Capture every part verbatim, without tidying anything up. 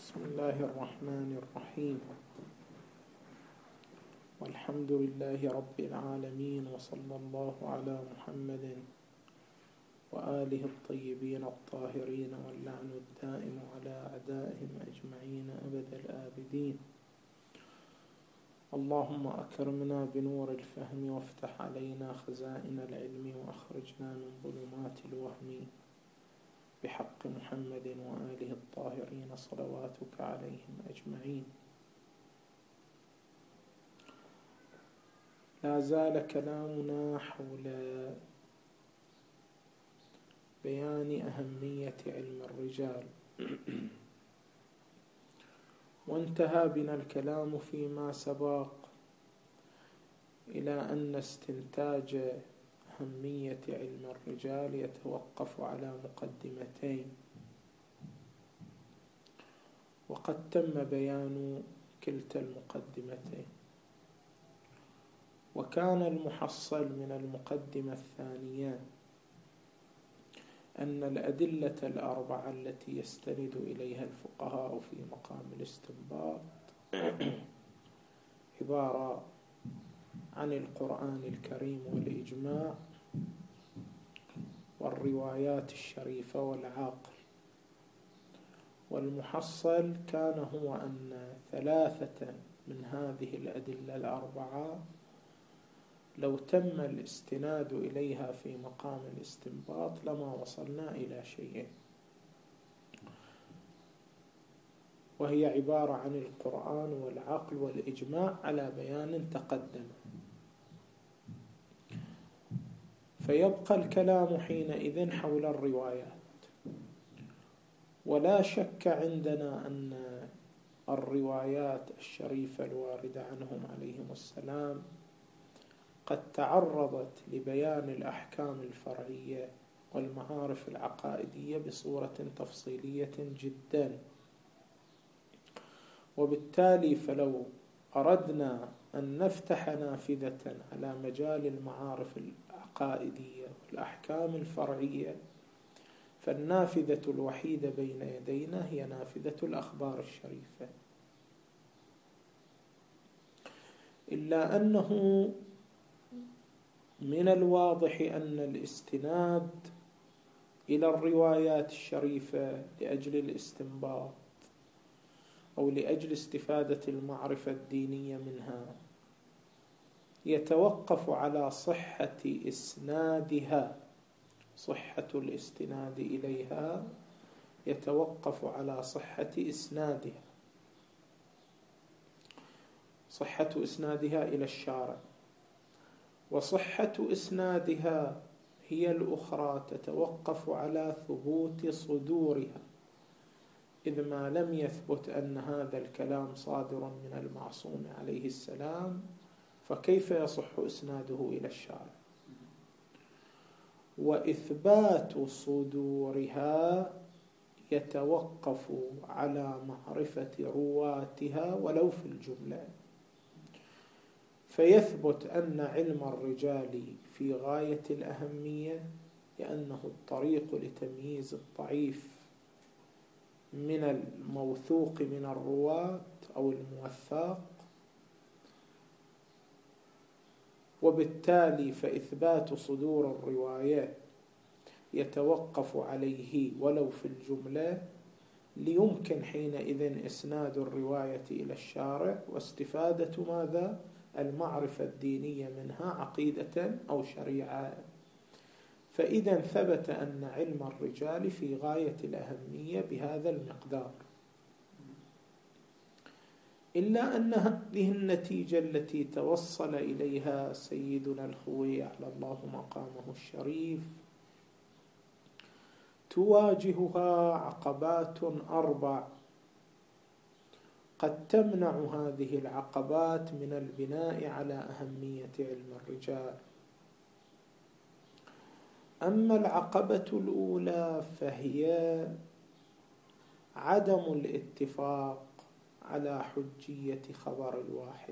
بسم الله الرحمن الرحيم. والحمد لله رب العالمين، وصلى الله على محمد وآله الطيبين الطاهرين، واللعن الدائم على أعدائهم أجمعين أبد الآبدين. اللهم أكرمنا بنور الفهم، وافتح علينا خزائن العلم، وأخرجنا من ظلمات الوهم، بحق محمد وآله الطاهرين صلواتك عليهم أجمعين. لا زال كلامنا حول بيان أهمية علم الرجال، وانتهى بنا الكلام فيما سبق إلى أن استنتاج أهمية علم الرجال يتوقف على مقدمتين، وقد تم بيان كلتا المقدمتين. وكان المحصل من المقدمة الثانية أن الأدلة الأربعة التي يستند إليها الفقهاء في مقام الاستنباط عبارة عن القرآن الكريم والإجماع والروايات الشريفة والعقل. والمحصل كان هو أن ثلاثة من هذه الأدلة الأربعة لو تم الاستناد إليها في مقام الاستنباط لما وصلنا إلى شيء، وهي عبارة عن القرآن والعقل والإجماع على بيان تقدم. فيبقى الكلام حينئذ حول الروايات، ولا شك عندنا أن الروايات الشريفة الواردة عنهم عليهم السلام قد تعرضت لبيان الأحكام الفرعية والمعارف العقائدية بصورة تفصيلية جدا. وبالتالي فلو أردنا أن نفتح نافذة على مجال المعارف العقائدية والأحكام الفرعية، فالنافذة الوحيدة بين يدينا هي نافذة الأخبار الشريفة. إلا أنه من الواضح أن الاستناد إلى الروايات الشريفة لأجل الاستنباط أو لأجل استفادة المعرفة الدينية منها يتوقف على صحة إسنادها. صحة الاستناد إليها يتوقف على صحة إسنادها، صحة إسنادها إلى الشارع. وصحة إسنادها هي الأخرى تتوقف على ثبوت صدورها، إذ ما لم يثبت أن هذا الكلام صادر من المعصوم عليه السلام فكيف يصح إسناده إلى الشارع؟ وإثبات صدورها يتوقف على معرفة رواتها ولو في الجملة. فيثبت أن علم الرجال في غاية الأهمية، لأنه الطريق لتمييز الضعيف من الموثوق من الرواة أو الموثاق. وبالتالي فإثبات صدور الرواية يتوقف عليه ولو في الجملة، ليمكن حينئذ إسناد الرواية إلى الشارع واستفادة ماذا؟ المعرفة الدينية منها عقيدة أو شريعة. فإذا ثبت أن علم الرجال في غاية الأهمية بهذا المقدار. إلا أن هذه النتيجة التي توصل إليها سيدنا الخوي على الله مقامه الشريف تواجهها عقبات أربع قد تمنع هذه العقبات من البناء على أهمية علم الرجال. أما العقبة الأولى فهي عدم الاتفاق على حجية خبر الواحد.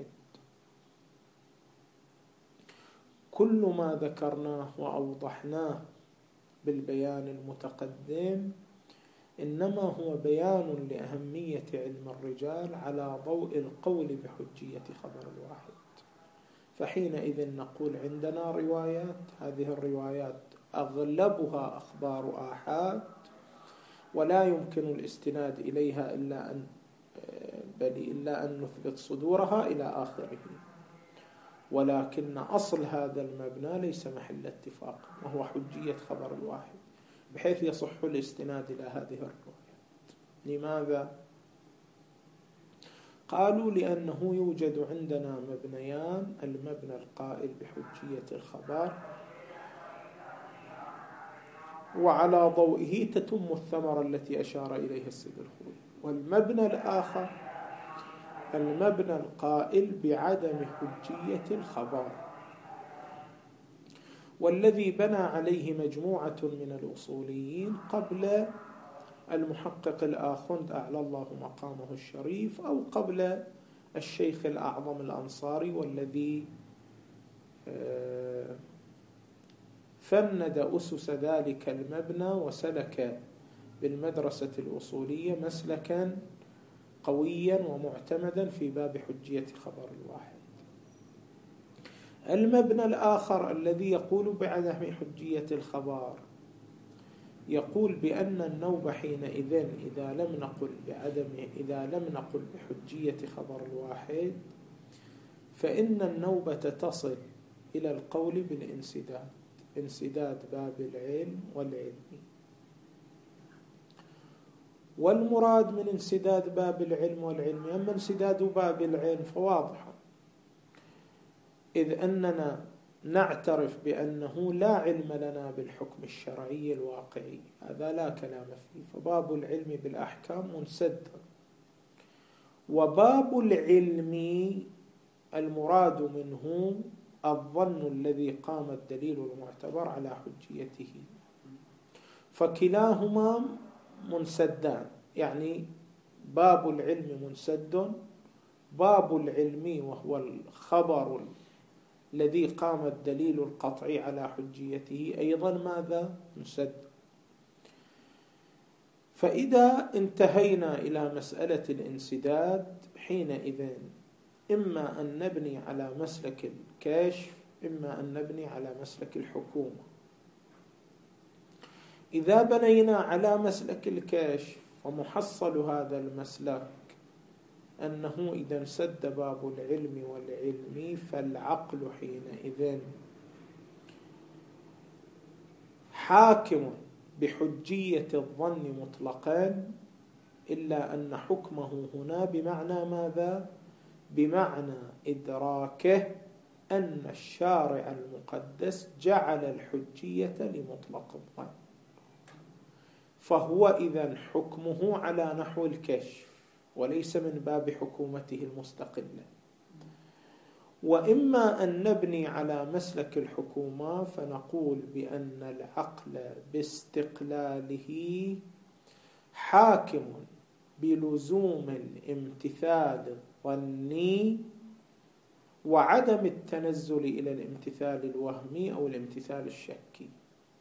كل ما ذكرناه وأوضحناه بالبيان المتقدم إنما هو بيان لأهمية علم الرجال على ضوء القول بحجية خبر الواحد. فحينئذ نقول عندنا روايات، هذه الروايات أغلبها أخبار آحاد، ولا يمكن الاستناد إليها إلا أن بل إلا أن نثبت صدورها إلى آخره، ولكن أصل هذا المبنى ليس محل اتفاق، وهو حجية خبر الواحد، بحيث يصح الاستناد إلى هذه الروايات. لماذا؟ قالوا لأنه يوجد عندنا مبنيان: المبنى القائل بحجية الخبر وعلى ضوئه تتم الثمرة التي أشار إليها السيد الخوئي، والمبنى الآخر المبنى القائل بعدم حجية الخبر، والذي بنى عليه مجموعة من الأصوليين قبل المحقق الآخوند أعلى الله مقامه الشريف، أو قبل الشيخ الأعظم الأنصاري، والذي فند أسس ذلك المبنى وسلك بالمدرسة الأصولية مسلكا قويا ومعتمدا في باب حجية خبر الواحد. المبنى الآخر الذي يقول بعدم حجية الخبر يقول بأن النوبة حينئذ إذا لم نقل بعدم إذا لم نقل بحجية خبر الواحد فإن النوبة تصل إلى القول بالانسداد، انسداد باب العلم والعلم. والمراد من انسداد باب العلم والعلم، أما انسداد باب العلم فواضح، إذ أننا نعترف بأنه لا علم لنا بالحكم الشرعي الواقعي، هذا لا كلام فيه، فباب العلم بالأحكام منسد. وباب العلم المراد منه الظن الذي قام الدليل المعتبر على حجيته، فكلاهما منسدان، يعني باب العلم منسد، باب العلم وهو الخبر الذي قام الدليل القطعي على حجيته أيضا ماذا؟ منسد. فإذا انتهينا إلى مسألة الانسداد حينئذ إما أن نبني على مسلك الكشف، إما أن نبني على مسلك الحكومة. إذا بنينا على مسلك الكشف ومحصل هذا المسلك أنه إذا انسد باب العلم والعلم فالعقل حينئذ حاكم بحجية الظن مطلقا، إلا أن حكمه هنا بمعنى ماذا؟ بمعنى إدراكه أن الشارع المقدس جعل الحجية لمطلق الظن، فهو إذن حكمه على نحو الكشف وليس من باب حكومته المستقلة. وإما أن نبني على مسلك الحكومة فنقول بأن العقل باستقلاله حاكم بلزوم الامتثال الظني وعدم التنزل إلى الامتثال الوهمي أو الامتثال الشكي.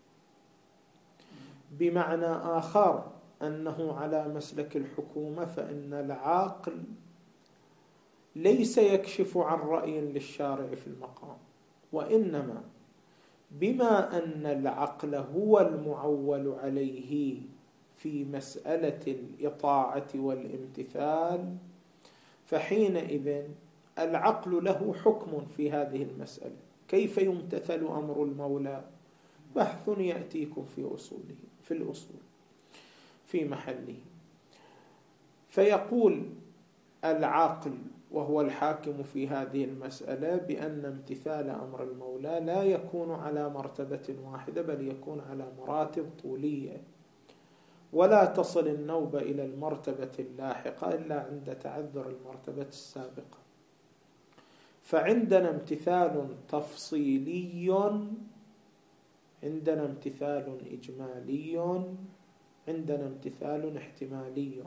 بمعنى آخر أنه على مسلك الحكومة فإن العاقل ليس يكشف عن رأي للشارع في المقام، وإنما بما أن العقل هو المعول عليه في مسألة الإطاعة والامتثال، فحينئذ العقل له حكم في هذه المسألة. كيف يمتثل أمر المولى؟ بحث يأتيكم في أصوله في الأصول في محله. فيقول العاقل وهو الحاكم في هذه المسألة بأن امتثال أمر المولى لا يكون على مرتبة واحدة، بل يكون على مراتب طولية، ولا تصل النوبة إلى المرتبة اللاحقة إلا عند تعذر المرتبة السابقة. فعندنا امتثال تفصيلي، عندنا امتثال إجمالي، عندنا امتثال احتمالي،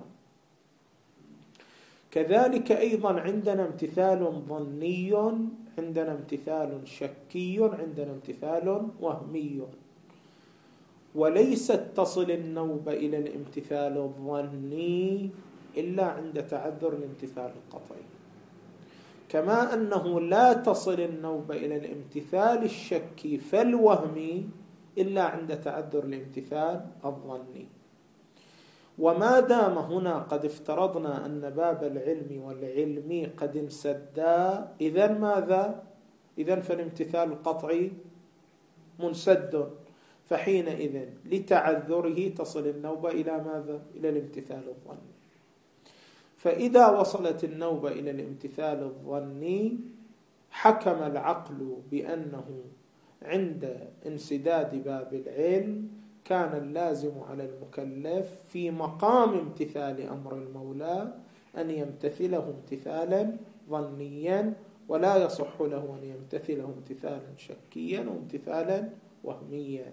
كذلك أيضا عندنا امتثال ظني، عندنا امتثال شكي، عندنا امتثال وهمي. وليست تصل النوبة إلى الامتثال الظني إلا عند تعذر الامتثال القطعي، كما أنه لا تصل النوبة إلى الامتثال الشكي فالوهمي إلا عند تعذر الامتثال الظني. وما دام هنا قد افترضنا أن باب العلم والعلمي قد انسدا، إذن ماذا؟ إذن فالامتثال القطعي منسد، فحينئذ لتعذره تصل النوبة إلى ماذا؟ إلى الامتثال الظني. فإذا وصلت النوبة إلى الامتثال الظني حكم العقل بأنه عند انسداد باب العلم كان اللازم على المكلف في مقام امتثال أمر المولى أن يمتثله امتثالا ظنيا، ولا يصح له أن يمتثله امتثالا شكيا وامتثالا وهميا.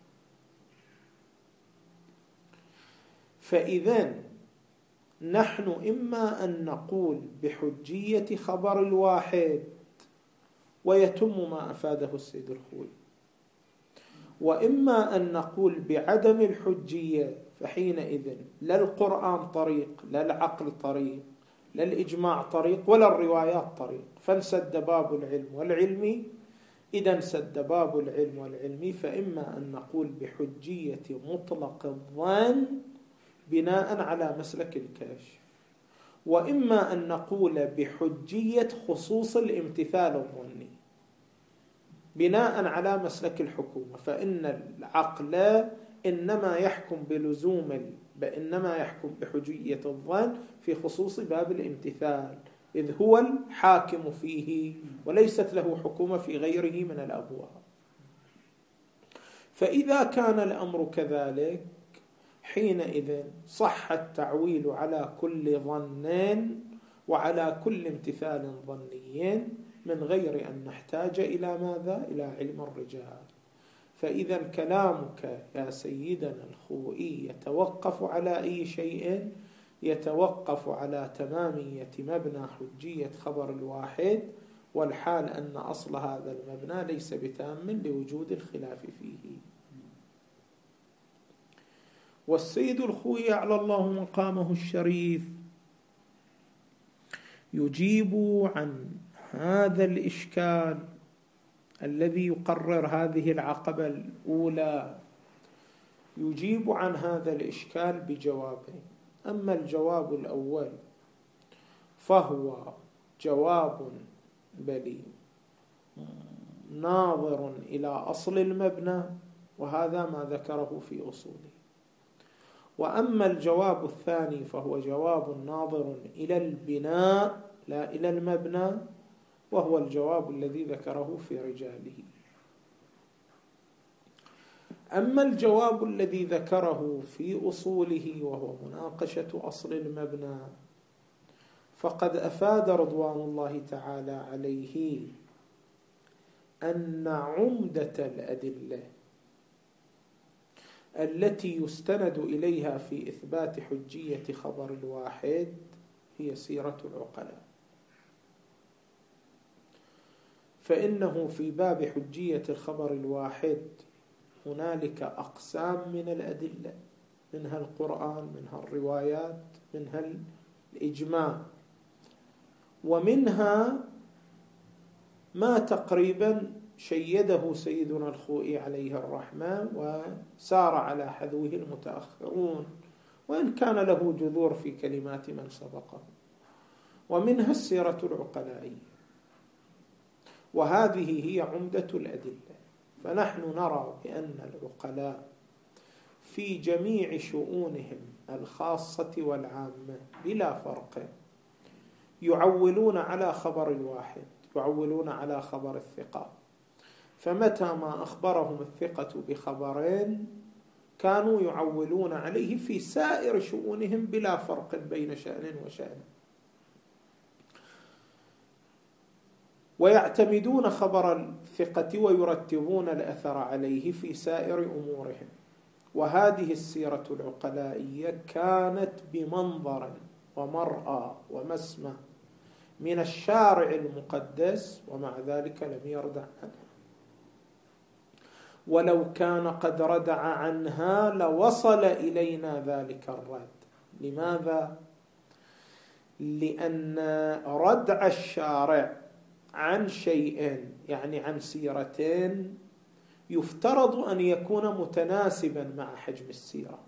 فإذن نحن إما أن نقول بحجية خبر الواحد ويتم ما أفاده السيد الخوئي، وإما أن نقول بعدم الحجية، فحينئذ لا القرآن طريق، لا العقل طريق، لا الإجماع طريق، ولا الروايات طريق، فانسد باب العلم والعلمي. إذا انسد باب العلم والعلمي فإما أن نقول بحجية مطلق الظن بناء على مسلك الكاشف، وإما أن نقول بحجية خصوص الامتثال الظني بناء على مسلك الحكومة، فإن العقل إنما يحكم بلزوم إنما يحكم بحجية الظن في خصوص باب الامتثال، إذ هو الحاكم فيه وليست له حكومة في غيره من الأبواب. فإذا كان الأمر كذلك حينئذ صح التعويل على كل ظن وعلى كل امتثال ظني من غير أن نحتاج إلى ماذا؟ إلى علم الرجال. فإذا كلامك يا سيدنا الخوئي يتوقف على أي شيء؟ يتوقف على تمامية مبنى حجية خبر الواحد، والحال أن أصل هذا المبنى ليس بتام لوجود الخلاف فيه. والسيد الخوئي على الله مقامه الشريف يجيب عن هذا الإشكال الذي يقرر هذه العقبة الأولى، يجيب عن هذا الإشكال بجوابين. أما الجواب الأول فهو جواب بلي ناظر إلى أصل المبنى، وهذا ما ذكره في أصوله. وأما الجواب الثاني فهو جواب ناظر إلى البناء لا إلى المبنى، وهو الجواب الذي ذكره في رجاله. أما الجواب الذي ذكره في أصوله وهو مناقشة أصل المبنى، فقد أفاد رضوان الله تعالى عليه أن عمدة الأدلة التي يستند إليها في إثبات حجية خبر الواحد هي سيرة العقلاء. فإنه في باب حجية الخبر الواحد هنالك أقسام من الأدلة، منها القرآن، منها الروايات، منها الإجماع، ومنها ما تقريبا شيده سيدنا الخوئي عليه الرحمة وسار على حذوه المتأخرون، وإن كان له جذور في كلمات من سبقه، ومنها السيرة العقلائية، وهذه هي عمدة الأدلة. فنحن نرى بأن العقلاء في جميع شؤونهم الخاصة والعامة بلا فرق يعولون على خبر الواحد، يعولون على خبر الثقة. فمتى ما أخبرهم الثقة بخبرين كانوا يعولون عليه في سائر شؤونهم بلا فرق بين شأن وشأن، ويعتمدون خبر الثقة ويرتبون الأثر عليه في سائر أمورهم. وهذه السيرة العقلائية كانت بمنظر ومرأى ومسمع من الشارع المقدس، ومع ذلك لم يردع عنها. ولو كان قد ردع عنها لوصل إلينا ذلك الرد. لماذا؟ لأن ردع الشارع عن شيء يعني عن سيرتين يفترض أن يكون متناسبا مع حجم السيرة.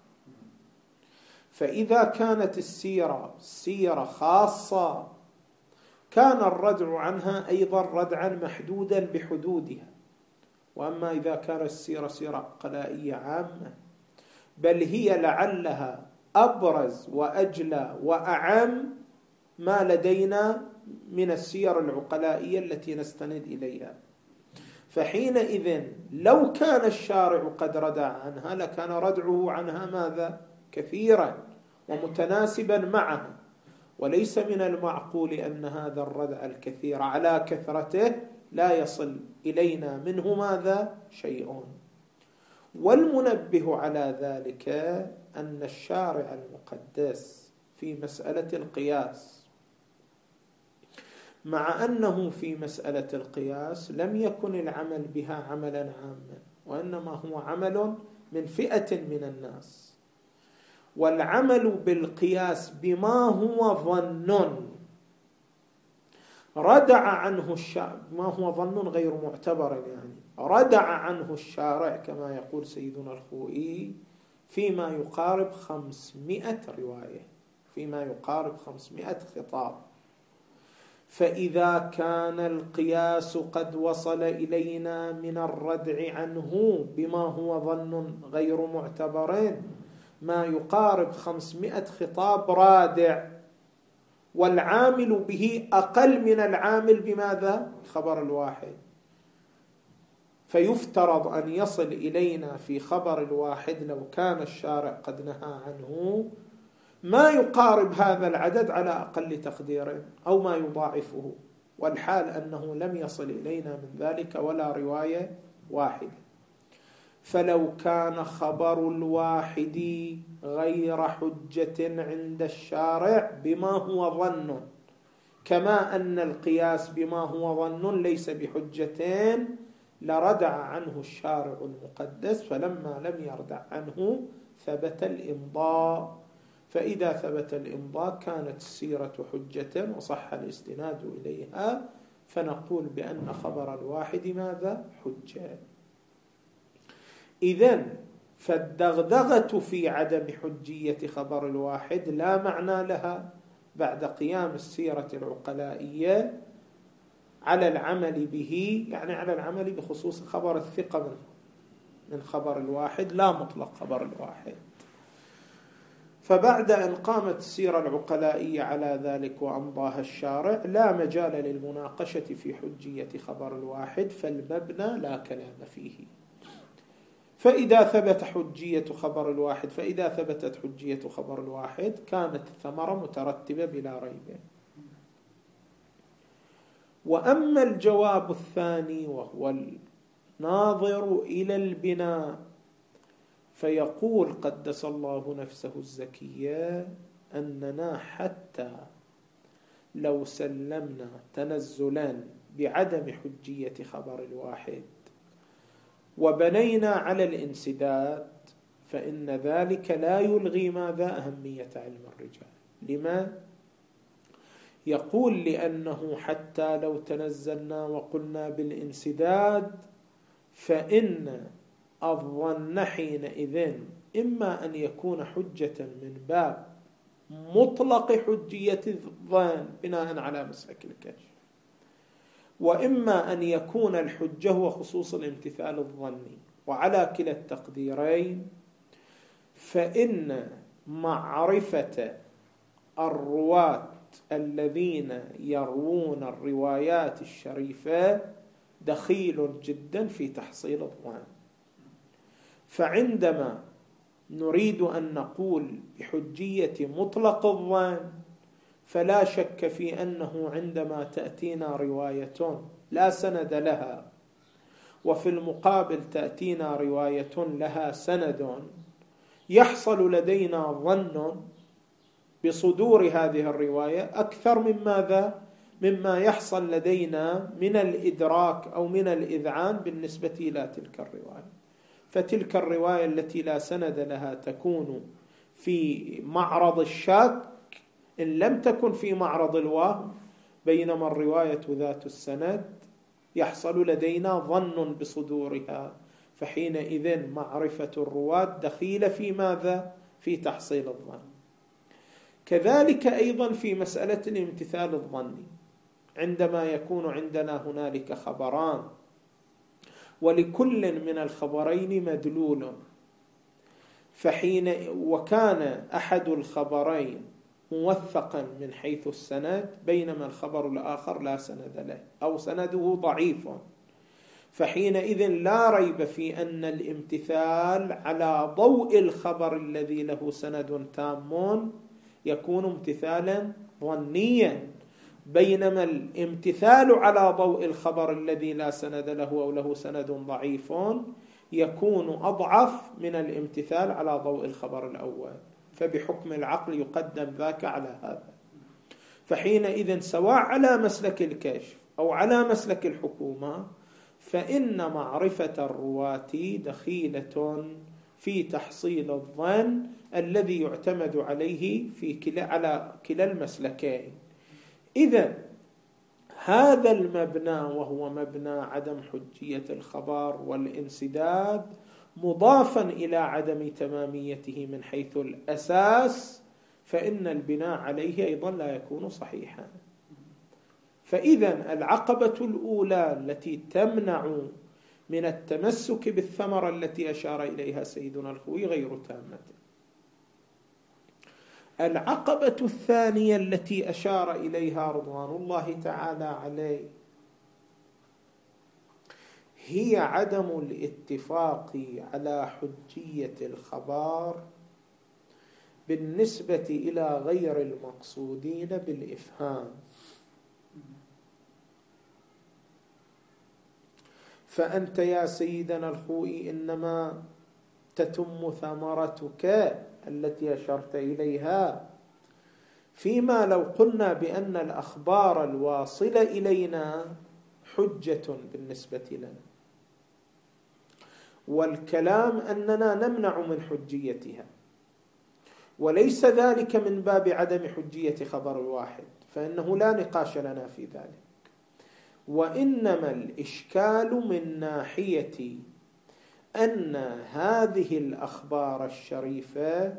فإذا كانت السيرة سيرة خاصة كان الردع عنها أيضا ردعا محدودا بحدودها. وأما إذا كانت السيرة سيرة عقلائية عامة بل هي لعلها أبرز وأجلى وأعم ما لدينا من السير العقلائية التي نستند إليها، فحينئذ لو كان الشارع قد ردع عنها لكان ردعه عنها ماذا؟ كثيرا ومتناسبا معها. وليس من المعقول أن هذا الردع الكثير على كثرته لا يصل إلينا منه ماذا؟ شيء. والمنبه على ذلك أن الشارع المقدس في مسألة القياس مع أنه في مسألة القياس لم يكن العمل بها عملا عاما، وإنما هو عمل من فئة من الناس. والعمل بالقياس بما هو ظن ردع عنه الشارع، ما هو ظن غير معتبر يعني ردع عنه الشارع كما يقول سيدنا الخوئي فيما يقارب خمسمائة رواية، فيما يقارب خمسمائة خطاب. فإذا كان القياس قد وصل إلينا من الردع عنه بما هو ظن غير معتبر ما يقارب خمسمائة خطاب رادع، والعامل به أقل من العامل بماذا؟ خبر الواحد، فيفترض أن يصل إلينا في خبر الواحد لو كان الشارع قد نهى عنه ما يقارب هذا العدد على أقل تقدير أو ما يضاعفه، والحال أنه لم يصل إلينا من ذلك ولا رواية واحدة. فلو كان خبر الواحد غير حجة عند الشارع بما هو ظن، كما أن القياس بما هو ظن ليس بحجتين، لردع عنه الشارع المقدس، فلما لم يردع عنه ثبت الإمضاء. فإذا ثبت الإمضاء كانت السيرة حجة وصح الاستناد إليها، فنقول بأن خبر الواحد ماذا؟ حجة. إذن فالدغدغة في عدم حجية خبر الواحد لا معنى لها بعد قيام السيرة العقلائية على العمل به، يعني على العمل بخصوص خبر الثقة من من خبر الواحد لا مطلق خبر الواحد. فبعد أن قامت السيرة العقلائية على ذلك وأمضاها الشارع لا مجال للمناقشة في حجية خبر الواحد، فالمبنى لا كلام فيه. فإذا ثبت حجية خبر الواحد فإذا ثبتت حجية خبر الواحد كانت الثمرة مترتبة بلا ريب. وأما الجواب الثاني وهو الناظر إلى البناء فيقول قدس الله نفسه الزكية أننا حتى لو سلمنا تنزلا بعدم حجية خبر الواحد وبنينا على الانسداد فإن ذلك لا يلغي ماذا؟ أهمية علم الرجال. لما؟ يقول لأنه حتى لو تنزلنا وقلنا بالانسداد فإن الظن حينئذ إما أن يكون حجة من باب مطلق حجية الظن بناء على مسلك الكشف، وإما أن يكون الحجة هو خصوص الامتثال الظني. وعلى كلا التقديرين فإن معرفة الرواة الذين يروون الروايات الشريفة دخيل جدا في تحصيل الظن. فعندما نريد أن نقول بحجية مطلق الظن فلا شك في أنه عندما تأتينا رواية لا سند لها وفي المقابل تأتينا رواية لها سند يحصل لدينا ظن بصدور هذه الرواية أكثر من ماذا؟ مما يحصل لدينا من الإدراك أو من الإذعان بالنسبة إلى تلك الرواية. فتلك الرواية التي لا سند لها تكون في معرض الشك إن لم تكن في معرض الوهم، بينما الرواية ذات السند يحصل لدينا ظن بصدورها، فحينئذ معرفة الرواة دخيلة في ماذا؟ في تحصيل الظن. كذلك أيضا في مسألة الامتثال الظني، عندما يكون عندنا هنالك خبران ولكل من الخبرين مدلول، فحين وكان أحد الخبرين موثقا من حيث السند بينما الخبر الآخر لا سند له أو سنده ضعيف، فحينئذ لا ريب في أن الامتثال على ضوء الخبر الذي له سند تام يكون امتثالا ظنيا، بينما الامتثال على ضوء الخبر الذي لا سند له أو له سند ضعيف يكون أضعف من الامتثال على ضوء الخبر الأول، فبحكم العقل يقدم ذاك على هذا. فحينئذ سواء على مسلك الكشف أو على مسلك الحكومة فإن معرفة الرواة دخيلة في تحصيل الظن الذي يعتمد عليه في كلا على كلا المسلكين. إذن هذا المبنى وهو مبنى عدم حجية الخبر والانسداد مضافا إلى عدم تماميته من حيث الأساس، فإن البناء عليه أيضا لا يكون صحيحا. فإذا العقبة الأولى التي تمنع من التمسك بالثمرة التي أشار إليها سيدنا الخوي غير تامة. العقبة الثانية التي أشار إليها رضوان الله تعالى عليه هي عدم الاتفاق على حجية الخبر بالنسبة إلى غير المقصودين بالإفهام. فأنت يا سيدنا الخوئي إنما تتم ثمرتك التي أشرت إليها فيما لو قلنا بأن الأخبار الواصلة إلينا حجة بالنسبة لنا، والكلام أننا نمنع من حجيتها، وليس ذلك من باب عدم حجية خبر الواحد، فإنه لا نقاش لنا في ذلك، وإنما الإشكال من ناحية أن هذه الأخبار الشريفة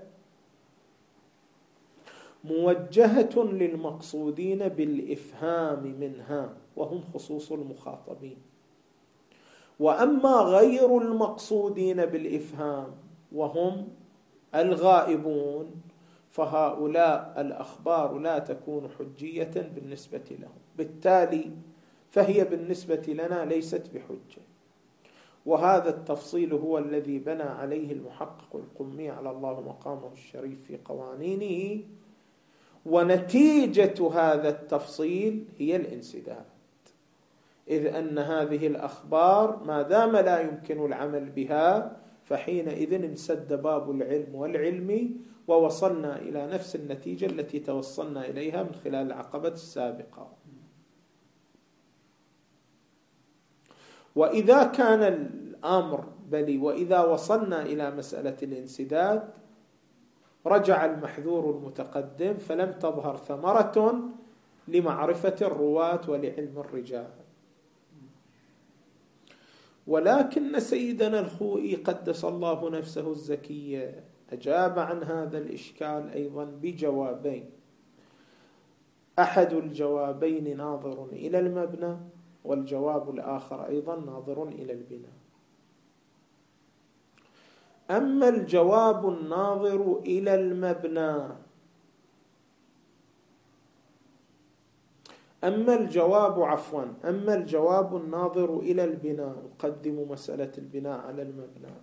موجهة للمقصودين بالإفهام منها وهم خصوص المخاطبين، وأما غير المقصودين بالإفهام وهم الغائبون فهؤلاء الأخبار لا تكون حجية بالنسبة لهم، بالتالي فهي بالنسبة لنا ليست بحجة. وهذا التفصيل هو الذي بنى عليه المحقق القمي على الله مقامه الشريف في قوانينه، ونتيجة هذا التفصيل هي الانسداد، إذ أن هذه الأخبار ما دام لا يمكن العمل بها فحينئذ انسد باب العلم والعلم، ووصلنا إلى نفس النتيجة التي توصلنا إليها من خلال العقبة السابقة. وإذا كان الأمر بلي وإذا وصلنا إلى مسألة الانسداد رجع المحذور المتقدم فلم تظهر ثمرة لمعرفة الرواة ولعلم الرجال. ولكن سيدنا الخوئي قدس الله نفسه الزكية أجاب عن هذا الإشكال أيضا بجوابين، أحد الجوابين ناظر إلى المبنى والجواب الآخر أيضا ناظر إلى البناء. أما الجواب الناظر إلى المبنى أما الجواب عفوا أما الجواب الناظر إلى البناء، أقدم مسألة البناء على المبنى،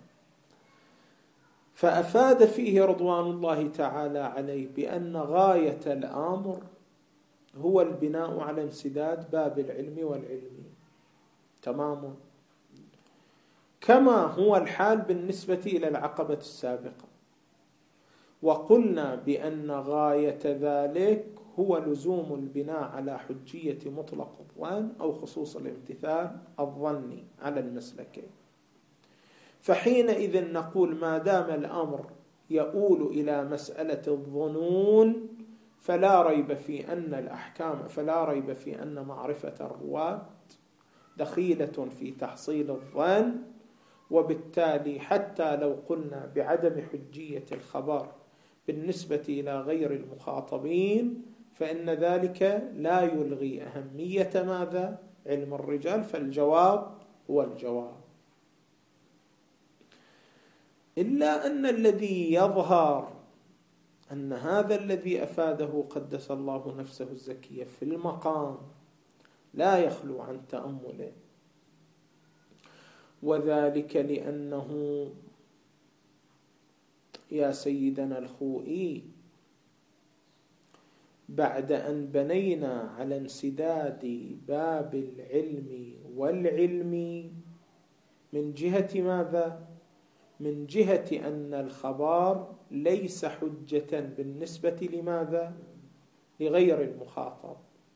فأفاد فيه رضوان الله تعالى عليه بأن غاية الأمر هو البناء على انسداد باب العلم والعلم، تمام، كما هو الحال بالنسبة إلى العقبة السابقة. وقلنا بأن غاية ذلك هو لزوم البناء على حجية مطلق الظن أو خصوص الامتثال الظني على المسلكين. فحينئذ نقول ما دام الأمر يؤول إلى مسألة الظنون فلا ريب في أن الأحكام فلا ريب في أن معرفة الرواة دخيلة في تحصيل الظن، وبالتالي حتى لو قلنا بعدم حجية الخبر بالنسبة إلى غير المخاطبين فإن ذلك لا يلغي أهمية ماذا؟ علم الرجال، فالجواب هو الجواب. إلا أن الذي يظهر أن هذا الذي أفاده قدس الله نفسه الزكية في المقام لا يخلو عن تأمل، وذلك لأنه يا سيدنا الخوئي بعد أن بنينا على انسداد باب العلم والعلم من جهة ماذا؟ من جهة أن الخبر ليس حجة بالنسبة لماذا؟ لغير المخاطب،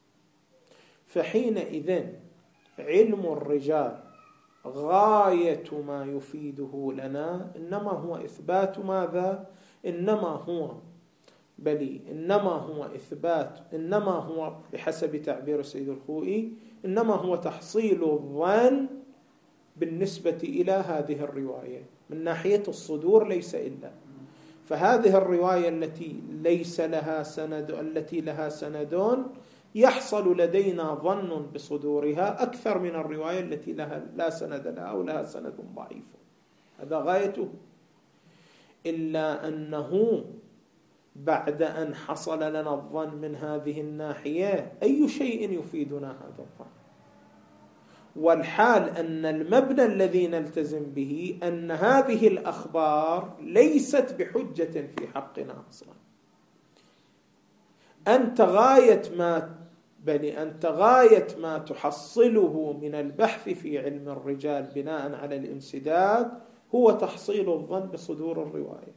فحينئذ علم الرجال غاية ما يفيده لنا إنما هو إثبات ماذا؟ إنما هو بل إنما هو إثبات إنما هو بحسب تعبير السيد الخوئي إنما هو تحصيل الظن بالنسبة إلى هذه الرواية من ناحية الصدور ليس إلا. فهذه الرواية التي ليس لها سند التي لها سندون يحصل لدينا ظن بصدورها أكثر من الرواية التي لها لا سند لها أو لها سند ضعيف، هذا غايته. إلا أنه بعد أن حصل لنا الظن من هذه الناحية أي شيء يفيدنا هذا الظن؟ والحال أن المبنى الذي نلتزم به أن هذه الأخبار ليست بحجة في حقنا أصلا. أنت غاية ما بل أنت غاية ما تحصله من البحث في علم الرجال بناء على الانسداد هو تحصيل الظن بصدور الرواية.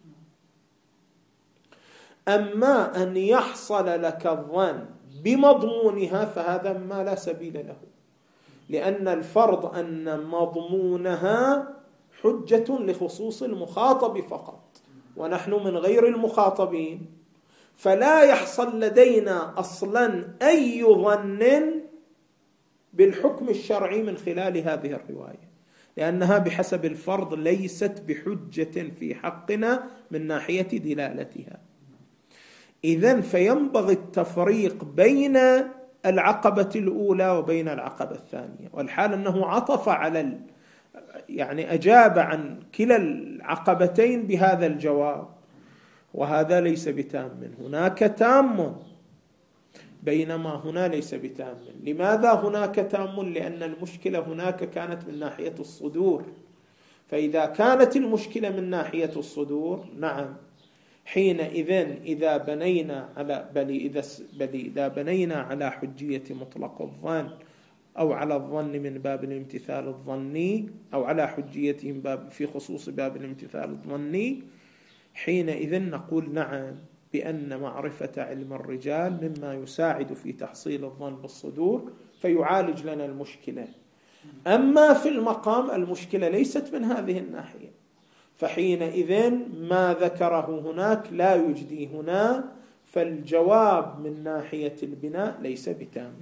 أما أن يحصل لك الظن بمضمونها فهذا ما لا سبيل له، لأن الفرض أن مضمونها حجة لخصوص المخاطب فقط، ونحن من غير المخاطبين، فلا يحصل لدينا أصلا أي ظن بالحكم الشرعي من خلال هذه الرواية، لأنها بحسب الفرض ليست بحجة في حقنا من ناحية دلالتها. إذن فينبغي التفريق بين العقبة الأولى وبين العقبة الثانية، والحال أنه عطف على ال... يعني أجاب عن كلا العقبتين بهذا الجواب، وهذا ليس بتام. هناك تام بينما هنا ليس بتام. لماذا هناك تام؟ لأن المشكلة هناك كانت من ناحية الصدور، فإذا كانت المشكلة من ناحية الصدور نعم حينئذ إذا بنينا على بل إذا بل إذا بنينا على حجية مطلق الظن أو على الظن من باب الامتثال الظني أو على حجيته باب في خصوص باب الامتثال الظني، حينئذ نقول نعم بأن معرفة علم الرجال مما يساعد في تحصيل الظن بالصدور فيعالج لنا المشكلة. أما في المقام المشكلة ليست من هذه الناحية، فحينئذ ما ذكره هناك لا يجدي هنا، فالجواب من ناحية البناء ليس بتام.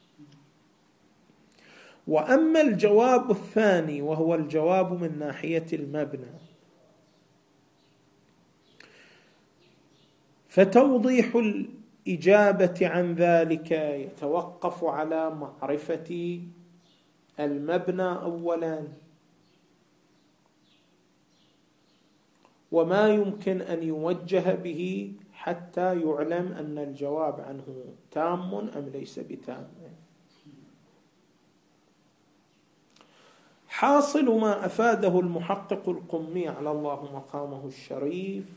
وأما الجواب الثاني وهو الجواب من ناحية المبنى فتوضيح الإجابة عن ذلك يتوقف على معرفة المبنى أولا، وما يمكن أن يوجه به حتى يعلم أن الجواب عنه تام أم ليس بتام. حاصل ما أفاده المحقق القمي على الله مقامه الشريف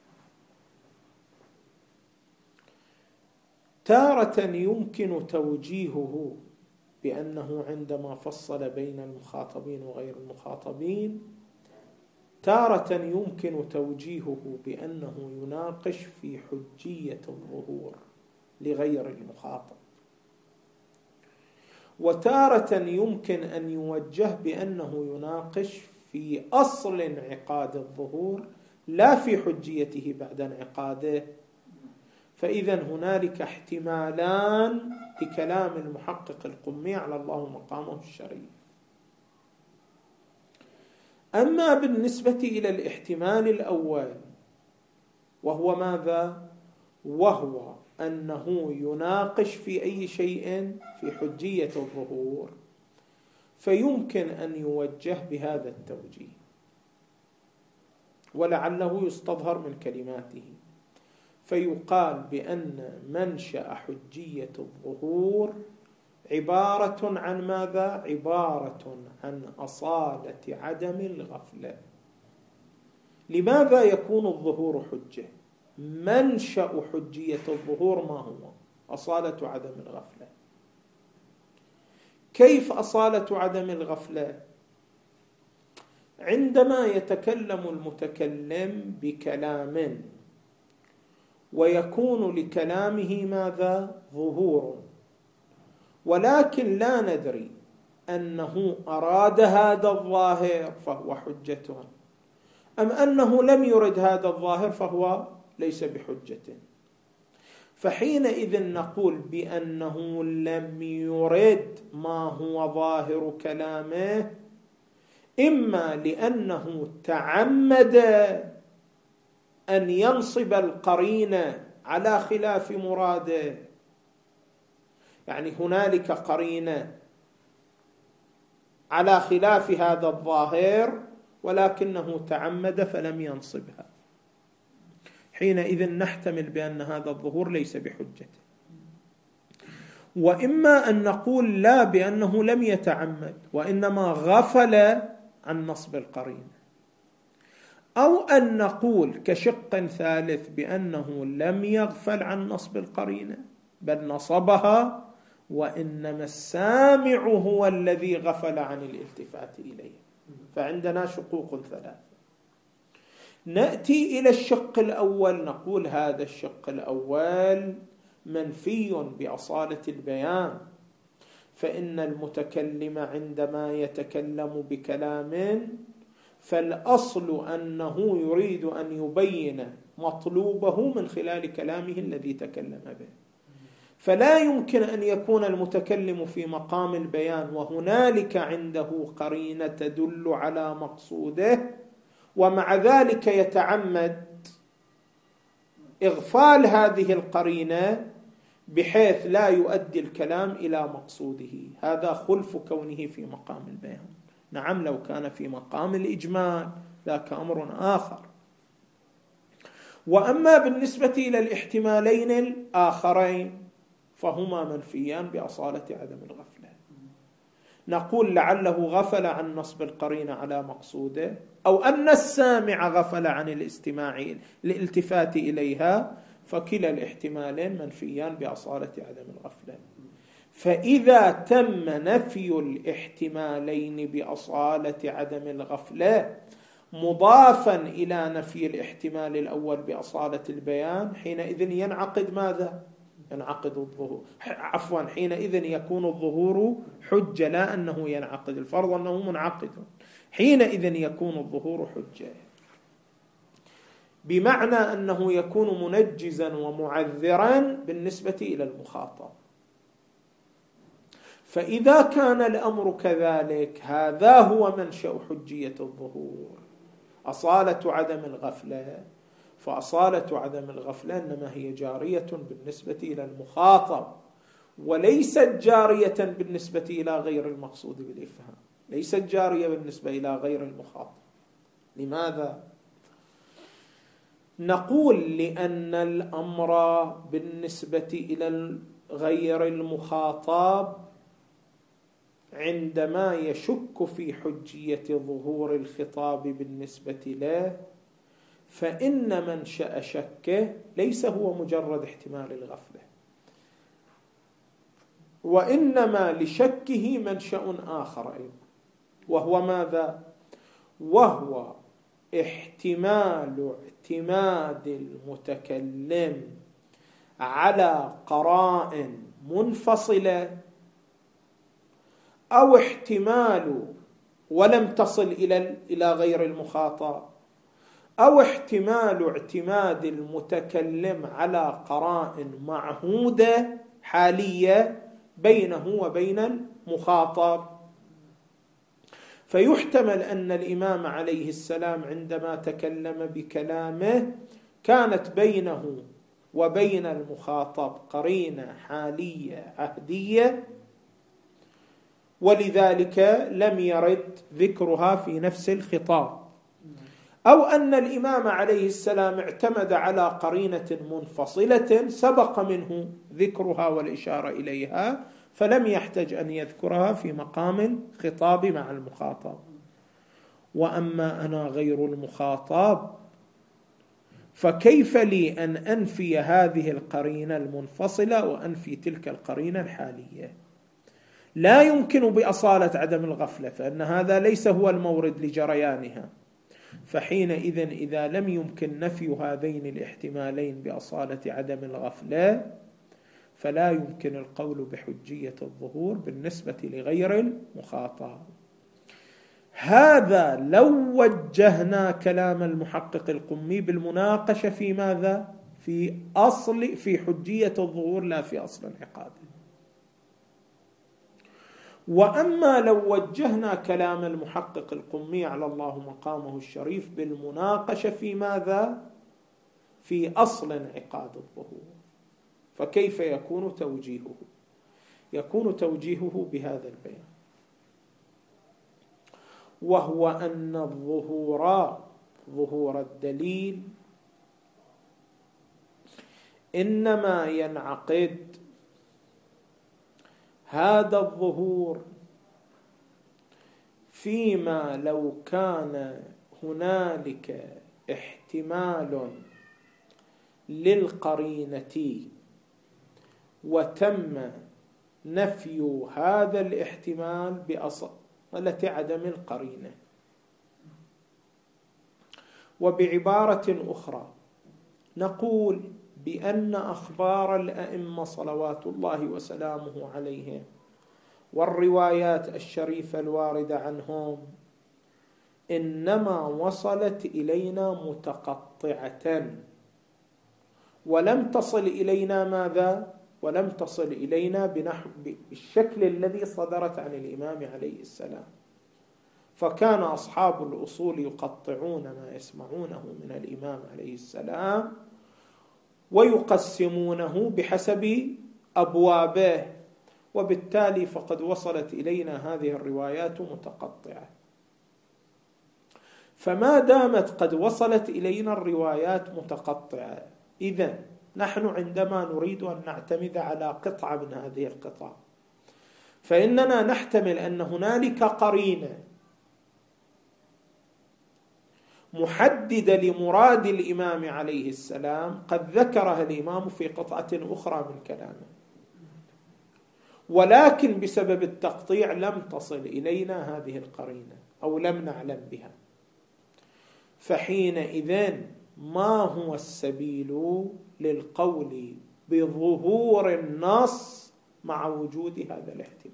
تارة يمكن توجيهه بأنه عندما فصل بين المخاطبين وغير المخاطبين تارة يمكن توجيهه بأنه يناقش في حجية الظهور لغير المخاطب، وتارة يمكن أن يوجه بأنه يناقش في أصل انعقاد الظهور لا في حجيته بعد انعقاده، فإذا هنالك احتمالان لكلام المحقق القمي على الله مقامه الشريف. أما بالنسبة إلى الاحتمال الأول وهو ماذا؟ وهو أنه يناقش في أي شيء في حجية الظهور، فيمكن أن يوجه بهذا التوجيه، ولعله يستظهر من كلماته، فيقال بأن منشأ حجية الظهور عبارة عن ماذا؟ عبارة عن أصالة عدم الغفلة. لماذا يكون الظهور حجة؟ منشأ حجية الظهور ما هو؟ أصالة عدم الغفلة. كيف أصالة عدم الغفلة؟ عندما يتكلم المتكلم بكلام ويكون لكلامه ماذا؟ ظهور، ولكن لا ندري أنه أراد هذا الظاهر فهو حجة، أم أنه لم يرد هذا الظاهر فهو ليس بحجة. فحينئذ نقول بأنه لم يرد ما هو ظاهر كلامه، إما لأنه تعمد أن ينصب القرينة على خلاف مراده، يعني هنالك قرينة على خلاف هذا الظاهر ولكنه تعمد فلم ينصبها، حينئذ نحتمل بأن هذا الظهور ليس بحجة. وإما أن نقول لا، بأنه لم يتعمد وإنما غفل عن نصب القرينة، أو أن نقول كشق ثالث بأنه لم يغفل عن نصب القرينة بل نصبها، وإنما السامع هو الذي غفل عن الالتفات إليه. فعندنا شقوق ثلاثة. نأتي إلى الشق الأول، نقول هذا الشق الأول منفي بأصالة البيان، فإن المتكلم عندما يتكلم بكلام فالأصل أنه يريد أن يبين مطلوبه من خلال كلامه الذي تكلم به، فلا يمكن أن يكون المتكلم في مقام البيان وهنالك عنده قرينة تدل على مقصوده ومع ذلك يتعمد إغفال هذه القرينة بحيث لا يؤدي الكلام إلى مقصوده. هذا خلف كونه في مقام البيان. نعم، لو كان في مقام الإجمال ذاك أمر آخر. وأما بالنسبة إلى الاحتمالين الآخرين فهما منفيان بأصالة عدم الغفلة. نقول لعله غفل عن نصب القرينة على مقصوده، أو أن السامع غفل عن الاستماع الالتفات إليها، فكلا الاحتمالين منفيان بأصالة عدم الغفلة. فإذا تم نفي الاحتمالين بأصالة عدم الغفلة مضافا إلى نفي الاحتمال الأول بأصالة البيان، حينئذ ينعقد ماذا؟ ينعقد الظهور. عفوا، حينئذ يكون الظهور حجة، لا أنه ينعقد، الفرض أنه منعقد، حينئذ يكون الظهور حجة، بمعنى أنه يكون منجزا ومعذرا بالنسبة إلى المخاطب. فإذا كان الأمر كذلك هذا هو منشأ حجية الظهور، أصالة عدم الغفلة. فأصالة عدم الغفلة إنما هي جارية بالنسبة إلى المخاطب وليست جارية بالنسبة إلى غير المقصود بالإفهام، ليست جارية بالنسبة إلى غير المخاطب. لماذا؟ نقول لأن الأمر بالنسبة إلى غير المخاطب عندما يشك في حجية ظهور الخطاب بالنسبة له فإن منشأ شكه ليس هو مجرد احتمال الغفلة، وإنما لشكه منشأ آخر أيضا، وهو ماذا؟ وهو احتمال اعتماد المتكلم على قرائن منفصلة، أو احتمال ولم تصل إلى إلى غير المخاطب، أو احتمال اعتماد المتكلم على قرائن معهودة حالية بينه وبين المخاطب. فيحتمل أن الإمام عليه السلام عندما تكلم بكلامه كانت بينه وبين المخاطب قرينة حالية عهدية، ولذلك لم يرد ذكرها في نفس الخطاب، أو أن الإمام عليه السلام اعتمد على قرينة منفصلة سبق منه ذكرها والإشارة إليها، فلم يحتج أن يذكرها في مقام الخطاب مع المخاطب. وأما أنا غير المخاطب فكيف لي أن أنفي هذه القرينة المنفصلة وأنفي تلك القرينة الحالية؟ لا يمكن بأصالة عدم الغفلة، فإن هذا ليس هو المورد لجريانها. فحينئذ إذا لم يمكن نفي هذين الاحتمالين بأصالة عدم الغفلة فلا يمكن القول بحجية الظهور بالنسبة لغير المخاطب. هذا لو وجهنا كلام المحقق القمي بالمناقشة في ماذا؟ في أصل في حجية الظهور، لا في أصل انعقاده. وأما لو وجهنا كلام المحقق القمي على الله مقامه الشريف بالمناقشة في ماذا؟ في أصل انعقاد الظهور، فكيف يكون توجيهه؟ يكون توجيهه بهذا البيان، وهو أن الظهور ظهور الدليل إنما ينعقد هذا الظهور فيما لو كان هنالك احتمال للقرينة وتم نفي هذا الاحتمال بأصالة عدم القرينة. وبعبارة أخرى نقول بأن أخبار الأئمة صلوات الله وسلامه عليهم والروايات الشريفة الواردة عنهم إنما وصلت إلينا متقطعة، ولم تصل إلينا ماذا؟ ولم تصل إلينا بنحو بالشكل الذي صدرت عن الإمام عليه السلام. فكان أصحاب الأصول يقطعون ما يسمعونه من الإمام عليه السلام ويقسمونه بحسب أبوابه، وبالتالي فقد وصلت إلينا هذه الروايات متقطعة. فما دامت قد وصلت إلينا الروايات متقطعة، إذن نحن عندما نريد أن نعتمد على قطعة من هذه القطع فإننا نحتمل أن هنالك قرينة محددة لمراد الإمام عليه السلام قد ذكرها الإمام في قطعة أخرى من كلامه، ولكن بسبب التقطيع لم تصل إلينا هذه القرينة أو لم نعلم بها. فحينئذ ما هو السبيل للقول بظهور النص مع وجود هذا الاحتمال؟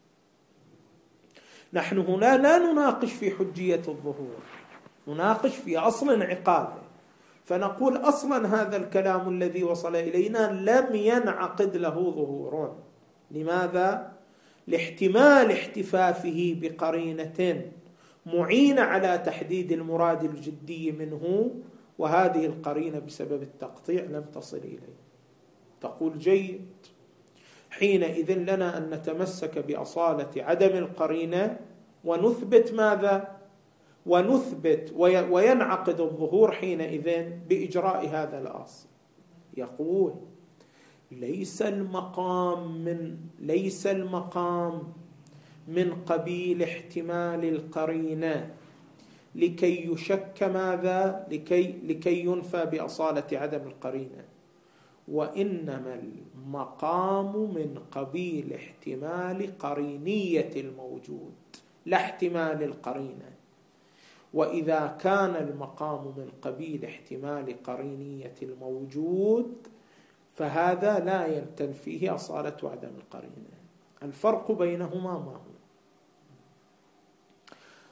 نحن هنا لا نناقش في حجية الظهور، نناقش في أصل انعقاده. فنقول أصلا هذا الكلام الذي وصل إلينا لم ينعقد له ظهور. لماذا؟ لاحتمال احتفافه بقرينة معينة على تحديد المراد الجدي منه، وهذه القرينة بسبب التقطيع لم تصل إليه. تقول جيد، حينئذ لنا أن نتمسك بأصالة عدم القرينة ونثبت ماذا؟ ونثبت وينعقد الظهور حينئذ بإجراء هذا الأصل. يقول ليس المقام من ليس المقام من قبيل احتمال القرينة لكي يشك ماذا؟ لكي لكي ينفى بأصالة عدم القرينة، وإنما المقام من قبيل احتمال قرينية الموجود لا احتمال القرينة. وإذا كان المقام من قبيل احتمال قرينية الموجود فهذا لا تنفيه أصالة عدم القرينة. الفرق بينهما ما هو؟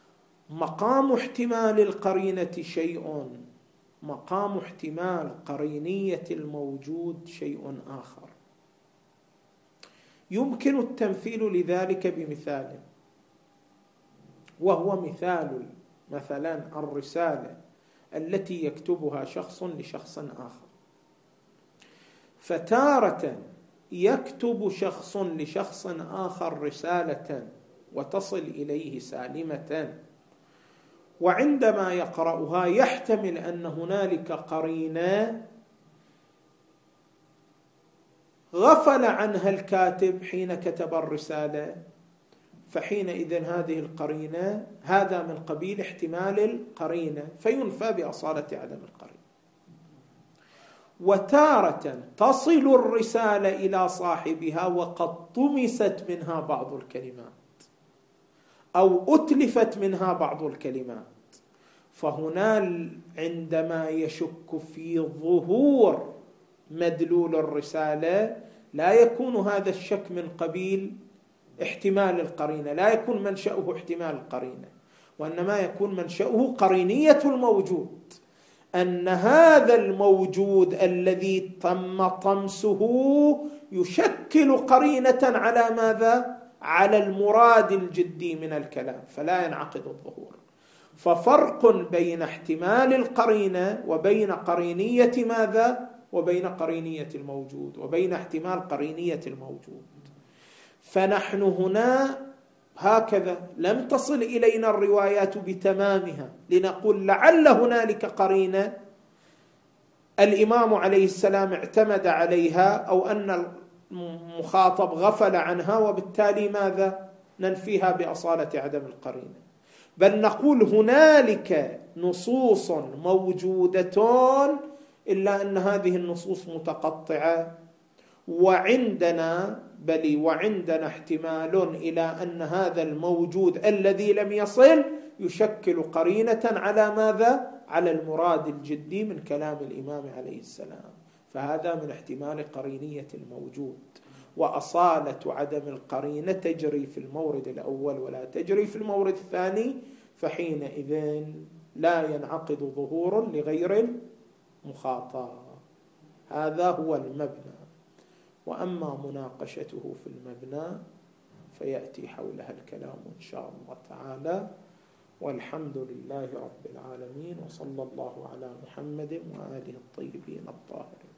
مقام احتمال القرينة شيء، مقام احتمال قرينية الموجود شيء آخر. يمكن التمثيل لذلك بمثال، وهو مثال مثلا الرسالة التي يكتبها شخص لشخص آخر. فتارة يكتب شخص لشخص آخر رسالة وتصل إليه سالمة، وعندما يقرأها يحتمل أن هنالك قرينة غفل عنها الكاتب حين كتب الرسالة، فحينئذ هذه القرينة هذا من قبيل احتمال القرينة فينفى بأصالة عدم القرينة. وتارة تصل الرسالة إلى صاحبها وقد طمست منها بعض الكلمات أو أتلفت منها بعض الكلمات، فهنا عندما يشك في ظهور مدلول الرسالة لا يكون هذا الشك من قبيل احتمال القرينة، لا يكون منشأه احتمال القرينة، وإنما يكون منشأه قرينية الموجود، أن هذا الموجود الذي تم طمسه يشكل قرينة على ماذا؟ على المراد الجدي من الكلام، فلا ينعقد الظهور. ففرق بين احتمال القرينة وبين قرينية ماذا؟ وبين قرينية الموجود، وبين احتمال قرينية الموجود. فنحن هنا هكذا لم تصل إلينا الروايات بتمامها لنقول لعل هنالك قرينة الإمام عليه السلام اعتمد عليها أو أن المخاطب غفل عنها، وبالتالي ماذا؟ ننفيها بأصالة عدم القرينة. بل نقول هنالك نصوص موجودة إلا أن هذه النصوص متقطعة، وعندنا بل وعندنا احتمال إلى أن هذا الموجود الذي لم يصل يشكل قرينة على ماذا؟ على المراد الجدي من كلام الإمام عليه السلام. فهذا من احتمال قرينية الموجود. وأصالة عدم القرينة تجري في المورد الأول ولا تجري في المورد الثاني، فحينئذ لا ينعقد ظهور لغير المخاطب. هذا هو المبنى. وأما مناقشته في المبنى فيأتي حولها الكلام إن شاء الله تعالى. والحمد لله رب العالمين، وصلى الله على محمد وآله الطيبين الطاهرين.